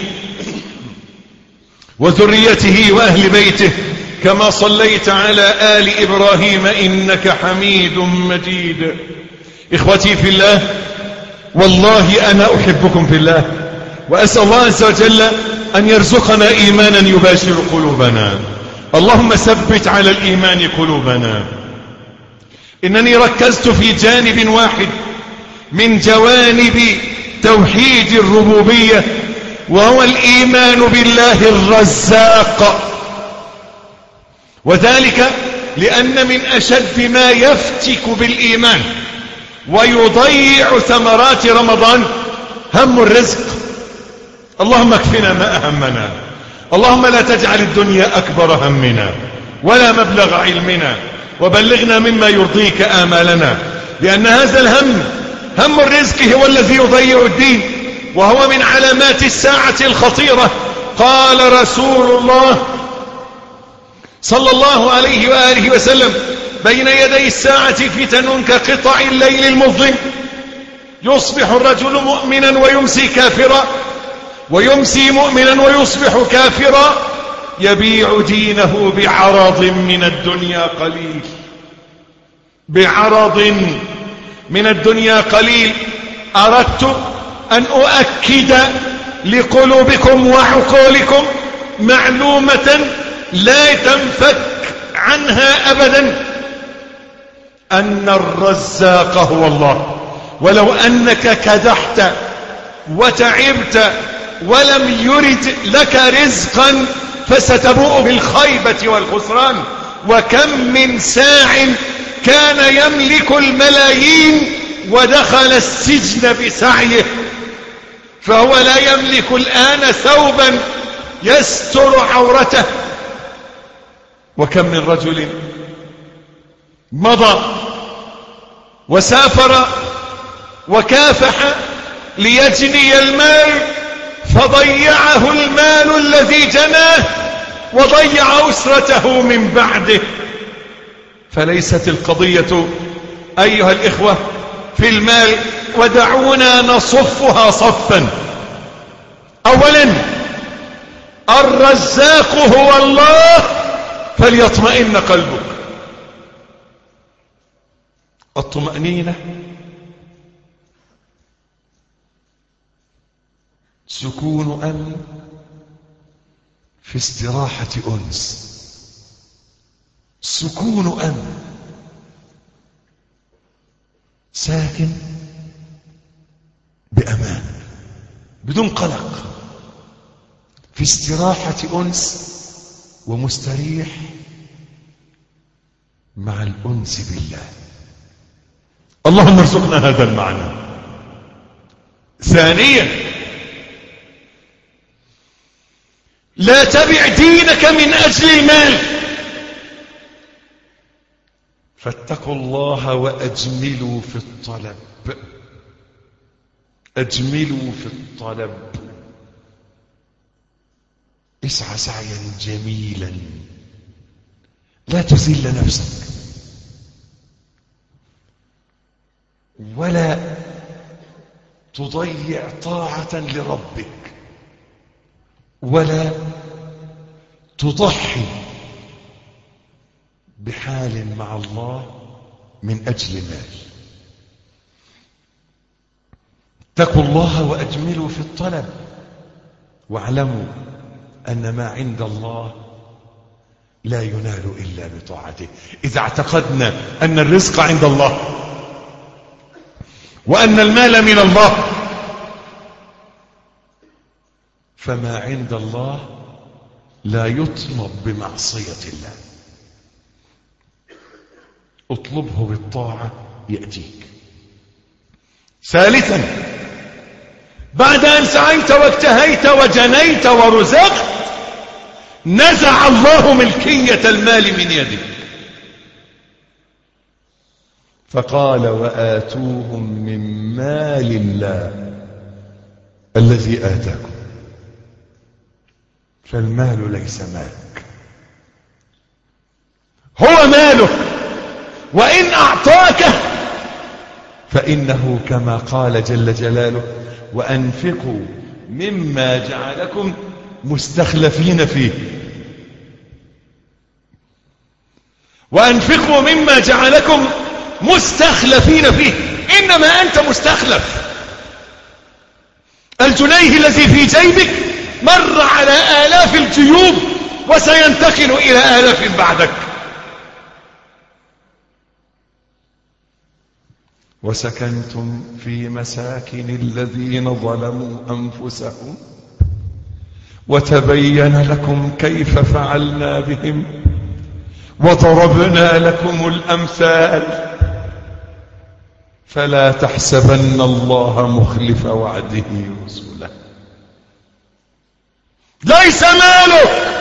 وذريته وأهل بيته كما صليت على آل إبراهيم إنك حميد مجيد. إخوتي في الله، والله أنا أحبكم في الله، وأسأل الله عز وجل أن يرزقنا إيمانا يباشر قلوبنا. اللهم ثبت على الإيمان قلوبنا. إنني ركزت في جانب واحد من جوانب توحيد الربوبية، وهو الإيمان بالله الرزاق، وذلك لأن من أشد ما يفتك بالإيمان ويضيع ثمرات رمضان هم الرزق. اللهم اكفنا ما أهمنا، اللهم لا تجعل الدنيا أكبر همنا ولا مبلغ علمنا، وبلغنا مما يرضيك آمالنا، لأن هذا الهم هم الرزق هو الذي يضيع الدين، وهو من علامات الساعة الخطيرة. قال رسول الله صلى الله عليه وآله وسلم: بين يدي الساعة فتن كقطع الليل المظلم، يصبح الرجل مؤمنا ويمسي كافرا، ويمسي مؤمنا ويصبح كافرا، يبيع دينه بعرض من الدنيا قليل، بعرض من الدنيا قليل. أردت أن أؤكد لقلوبكم وعقولكم معلومة لا تنفك عنها أبدا، أن الرزاق هو الله. ولو أنك كدحت وتعبت ولم يرد لك رزقا فستبوء بالخيبة والخسران. وكم من ساع كان يملك الملايين ودخل السجن بسعيه، فهو لا يملك الآن ثوبا يستر عورته. وكم من رجل مضى وسافر وكافح ليجني المال، فضيعه المال الذي جناه وضيع أسرته من بعده. فليست القضية أيها الإخوة في المال، ودعونا نصفها صفا. أولا الرزاق هو الله، فليطمئن قلبك. الطمأنينة سكون أمن في استراحة أنس، سكون أمن، ساكن بأمان بدون قلق، في استراحة أنس ومستريح مع الأنس بالله. اللهم ارزقنا هذا المعنى. ثانيا لا تبع دينك من أجل المال، فاتقوا الله وأجملوا في الطلب، أجملوا في الطلب، اسعى سعيا جميلا، لا تذل نفسك ولا تضيع طاعة لربك ولا تضحي بحال مع الله من أجل مال. اتقوا الله وأجملوا في الطلب، واعلموا أن ما عند الله لا ينال إلا بطاعته. إذا اعتقدنا أن الرزق عند الله وأن المال من الله، فما عند الله لا يطلب بمعصية الله، اطلبه بالطاعة يأتيك. ثالثا بعد أن سعيت واجتهيت وجنيت ورزقت، نزع الله ملكية المال من يدك، فقال وآتوهم من مال الله الذي آتاكم. فالمال ليس مالك، هو مالك، وإن أعطاك فإنه كما قال جل جلاله وأنفقوا مما جعلكم مستخلفين فيه، وأنفقوا مما جعلكم مستخلفين فيه، إنما أنت مستخلف. الجنيه الذي في جيبك مر على آلاف الجيوب وسينتقل إلى آلاف بعدك. وسكنتم في مساكن الذين ظلموا أنفسهم وتبين لكم كيف فعلنا بهم وضربنا لكم الأمثال فلا تحسبن الله مخلف وعده رسله. ليس مالك،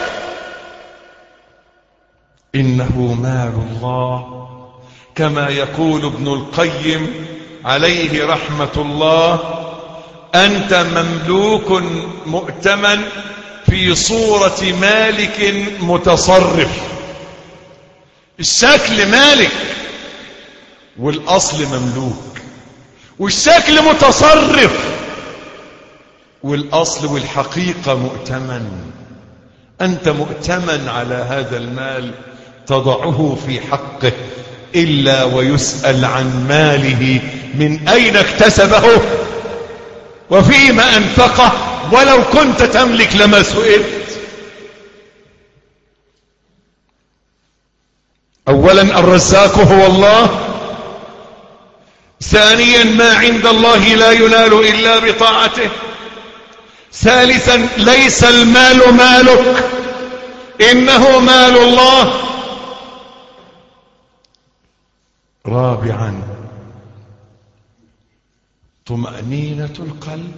إنه مال الله، كما يقول ابن القيم عليه رحمة الله: أنت مملوك مؤتمن في صورة مالك متصرف. الشكل مالك والأصل مملوك، والشكل متصرف والأصل والحقيقة مؤتمن. أنت مؤتمن على هذا المال تضعه في حقه، إلا ويسأل عن ماله من أين اكتسبه وفيما أنفقه، ولو كنت تملك لما سئلت. أولا الرزاق هو الله. ثانيا ما عند الله لا ينال إلا بطاعته. ثالثا ليس المال مالك، إنه مال الله. رابعا طمأنينة القلب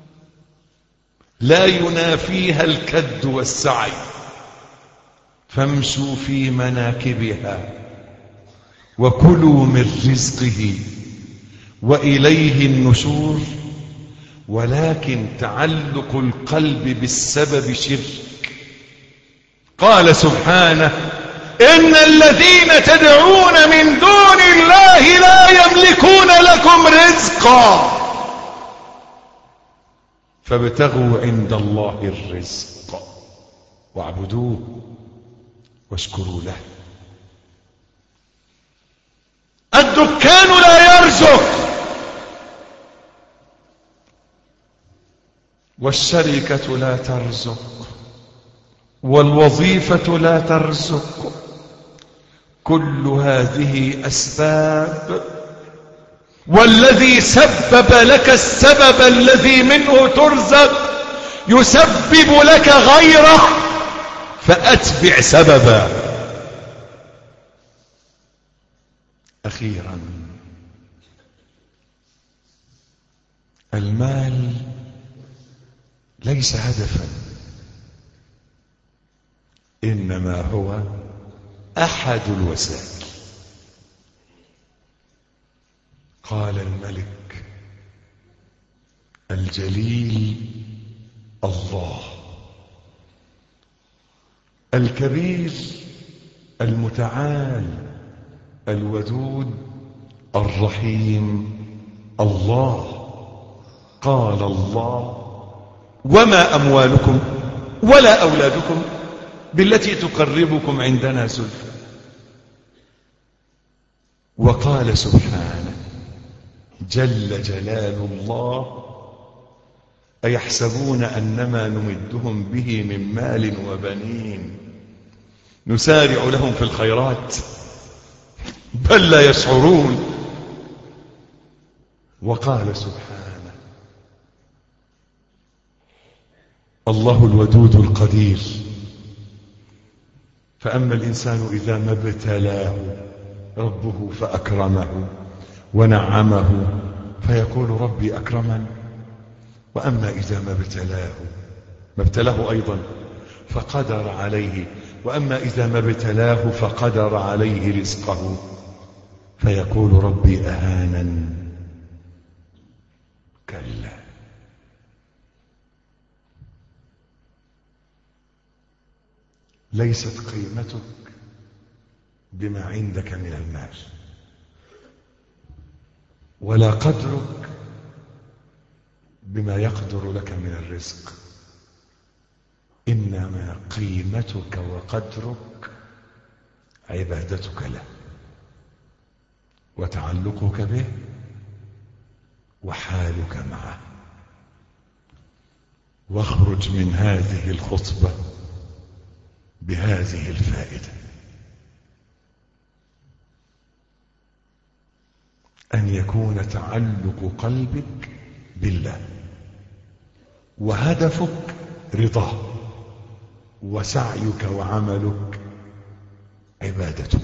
لا ينافيها الكد والسعي، فامشوا في مناكبها وكلوا من رزقه وإليه النشور. ولكن تعلق القلب بالسبب شرك، قال سبحانه إن الذين تدعون من دون الله لا يملكون لكم رزقا فابتغوا عند الله الرزق واعبدوه واشكروا له. الدكان لا يرزق، والشركة لا ترزق، والوظيفة لا ترزق. كل هذه أسباب، والذي سبب لك السبب الذي منه ترزق يسبب لك غيره، فأتبع سببا. أخيرا، المال ليس هدفا، إنما هو أحد الوسائل. قال الملك الجليل الله الكبير المتعال الودود الرحيم الله. قال الله وما أموالكم ولا أولادكم بالتي تقربكم عندنا زلفى. وقال سبحانه جل جلال الله أيحسبون أنما نمدهم به من مال وبنين نسارع لهم في الخيرات بل لا يشعرون. وقال سبحانه الله الودود القدير فأما الإنسان إذا ما ابتلاه ربه فأكرمه ونعمه فيقول ربي أكرمن، وأما إذا ما ابتلاه ما ابتلاه أيضا فقدر عليه، وأما إذا ما ابتلاه فقدر عليه رزقه فيقول ربي أهانن. كلا، ليست قيمتك بما عندك من المال، ولا قدرك بما يقدر لك من الرزق، إنما قيمتك وقدرك عبادتك له وتعلقك به وحالك معه. واخرج من هذه الخطبة بهذه الفائدة: أن يكون تعلق قلبك بالله وهدفك رضاه وسعيك وعملك عبادته.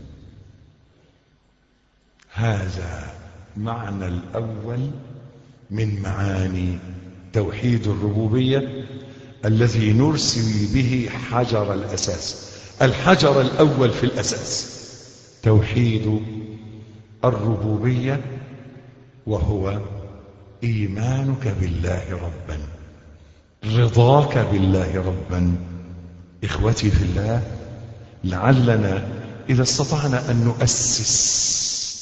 هذا معنى الأول من معاني توحيد الربوبية الذي نرسم به حجر الأساس. الحجر الأول في الأساس توحيد الربوبية، وهو إيمانك بالله ربا، رضاك بالله ربا. إخوتي في الله، لعلنا إذا استطعنا أن نؤسس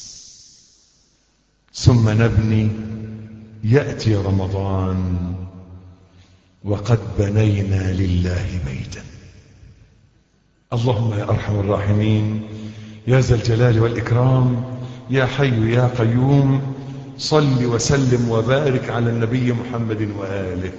ثم نبني، يأتي رمضان وقد بنينا لله بيتا. اللهم يا أرحم الراحمين يا ذا الجلال والإكرام يا حي يا قيوم، صل وسلم وبارك على النبي محمد وآله.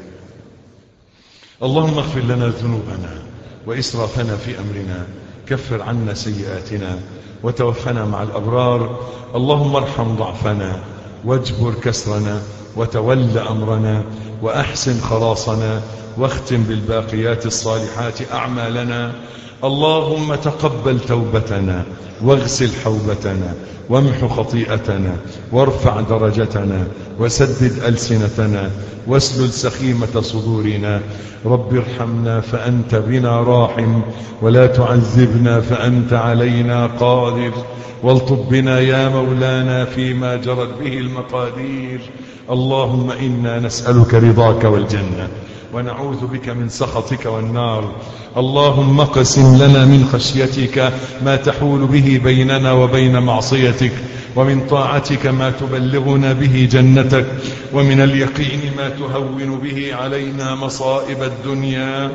اللهم اغفر لنا ذنوبنا وإسرافنا في أمرنا، كفر عنا سيئاتنا وتوفنا مع الأبرار. اللهم ارحم ضعفنا واجبر كسرنا وتول أمرنا وأحسن خلاصنا واختم بالباقيات الصالحات أعمالنا. اللهم تقبل توبتنا واغسل حوبتنا وامح خطيئتنا وارفع درجتنا وسدد ألسنتنا واسلل سخيمة صدورنا. رب ارحمنا فأنت بنا راحم، ولا تعذبنا فأنت علينا قادر، والطب بنا يا مولانا فيما جرت به المقادير. اللهم إنا نسألك رضاك والجنة ونعوذ بك من سخطك والنار. اللهم اقسم لنا من خشيتك ما تحول به بيننا وبين معصيتك، ومن طاعتك ما تبلغنا به جنتك، ومن اليقين ما تهون به علينا مصائب الدنيا.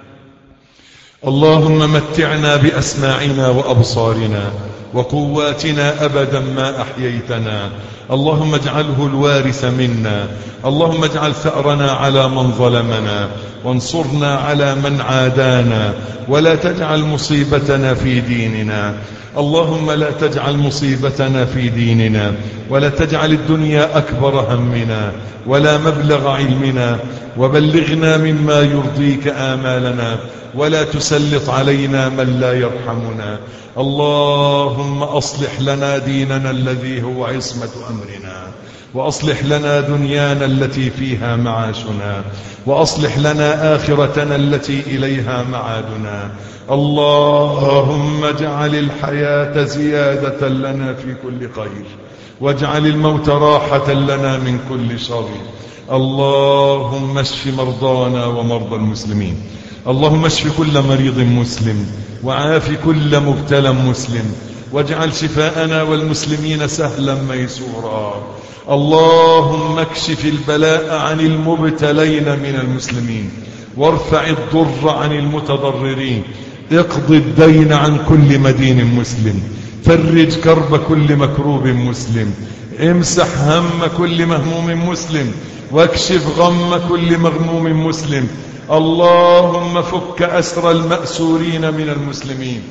اللهم متعنا بأسماعنا وأبصارنا وقواتنا أبدا ما أحييتنا. اللهم اجعله الوارث منا. اللهم اجعل ثأرنا على من ظلمنا، وانصرنا على من عادانا، ولا تجعل مصيبتنا في ديننا. اللهم لا تجعل مصيبتنا في ديننا، ولا تجعل الدنيا أكبر همنا ولا مبلغ علمنا، وبلغنا مما يرضيك آمالنا، ولا تسلط علينا من لا يرحمنا. اللهم أصلح لنا ديننا الذي هو عصمة أمرنا، وأصلح لنا دنيانا التي فيها معاشنا، وأصلح لنا آخرتنا التي إليها معادنا. اللهم اجعل الحياة زيادة لنا في كل خير، واجعل الموت راحة لنا من كل شر. اللهم اشف مرضانا ومرضى المسلمين. اللهم اشف كل مريض مسلم، وعاف كل مبتلى مسلم، واجعل شفاءنا والمسلمين سهلا ميسورا. اللهم اكشف البلاء عن المبتلين من المسلمين، وارفع الضر عن المتضررين، اقض الدين عن كل مدين مسلم، فرج كرب كل مكروب مسلم، امسح هم كل مهموم مسلم، واكشف غم كل مغموم مسلم. اللهم فك أسر المأسورين من المسلمين،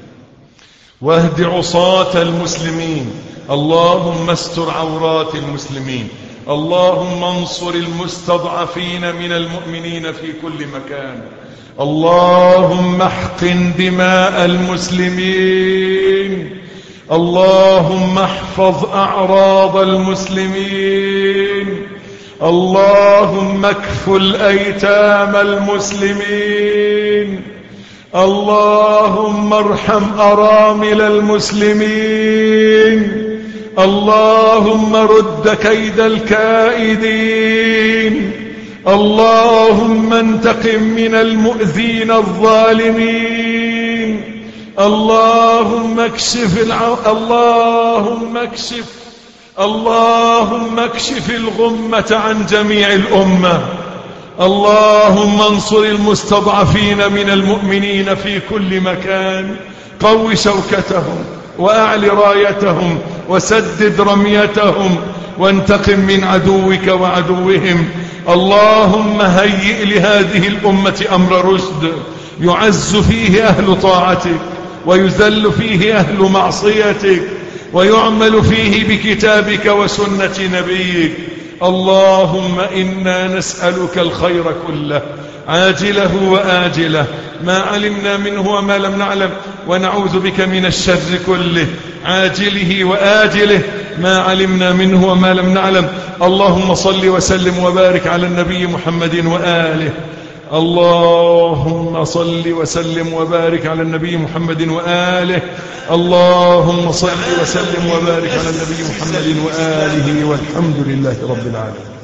واهد عصاة المسلمين. اللهم استر عورات المسلمين. اللهم انصر المستضعفين من المؤمنين في كل مكان. اللهم احقن دماء المسلمين. اللهم احفظ أعراض المسلمين. اللهم اكفل أيتام المسلمين. اللهم ارحم أرامل المسلمين. اللهم رد كيد الكائدين. اللهم انتقم من المؤذين الظالمين. اللهم اكشف الع... اللهم اكشف اللهم اكشف الغمة عن جميع الأمة. اللهم انصر المستضعفين من المؤمنين في كل مكان، قو شوكتهم وأعل رايتهم وسدد رميتهم، وانتقم من عدوك وعدوهم. اللهم هيئ لهذه الأمة أمر رشد، يعز فيه أهل طاعتك، ويذل فيه أهل معصيتك، ويعمل فيه بكتابك وسنة نبيك. اللهم إنا نسألك الخير كله، عاجله وآجله، ما علمنا منه وما لم نعلم، ونعوذ بك من الشر كله، عاجله وآجله، ما علمنا منه وما لم نعلم. اللهم صل وسلم وبارك على النبي محمد وآله. اللهم صل وسلم وبارك على النبي محمد وآله. اللهم صل وسلم وبارك على النبي محمد وآله، والحمد لله رب العالمين.